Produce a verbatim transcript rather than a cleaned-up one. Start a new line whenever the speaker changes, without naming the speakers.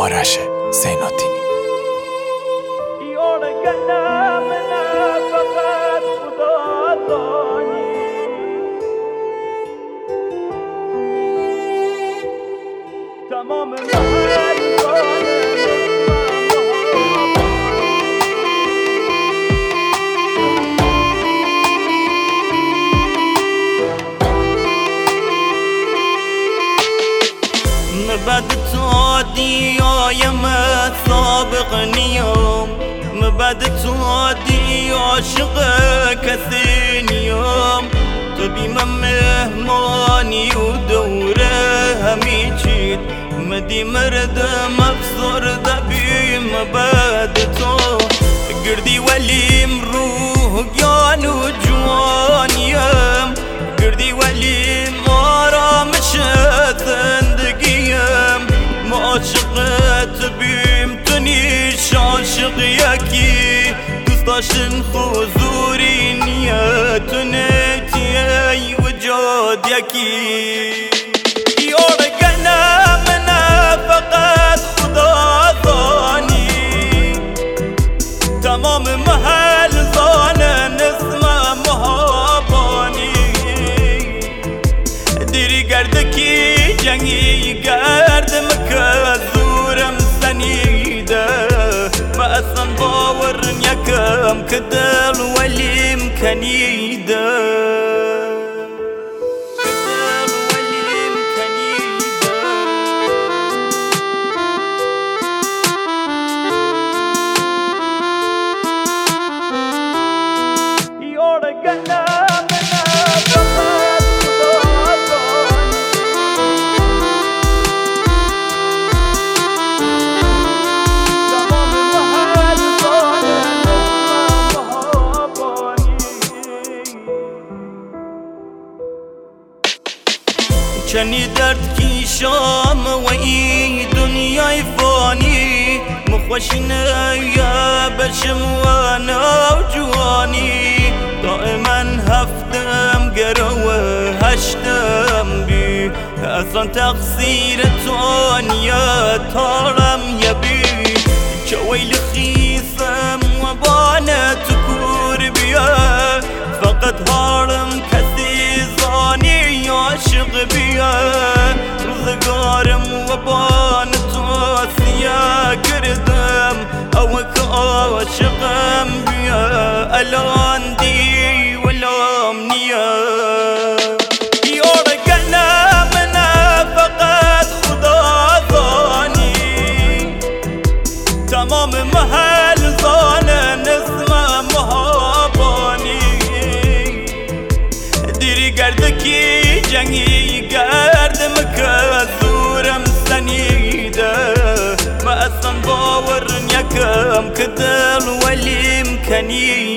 آرش زینالدینی.
تمام بعد تودي يوم سابقني يوم بعد تودي عشقك ثاني يوم تبي مهماني ودوره هميجيد مدي مرد مبصر دبي مبعد تو قردي ولي مروح جانو جوان يم قردي ولي مارا مشت عاشقت بيمتني عاشق ياكي دوستاشن حضوري نياتنتي اي وجود ياكي يورقنا منا فقط خدا ثاني تمام محل ظانا نسمع محاباني ديري قردكي جنگي قرد مكذورم سنيدة ما أصلا باور يكم كدل ولي مكنيدة چنی درد کی شام و ای دنیای فانی مخوشنه یا بشم و نوجوانی دائما هفتم گروه هشتم بی اصلا تقصیر تونیا تارم یبی که ویل خیسم و بانت کور بیا فقط هارم کسی زانی عاشق بیا روزگارم و بان تو سیا کردم او که عاشقم بیا الان دی ولام نیا یورگنا منا فقط خدا زانی تمام محل زانه نسمع محابانی دیری گردکی جنگی گردم كذورم سنيدة ما أصلا باور يكم كدل ولي مكني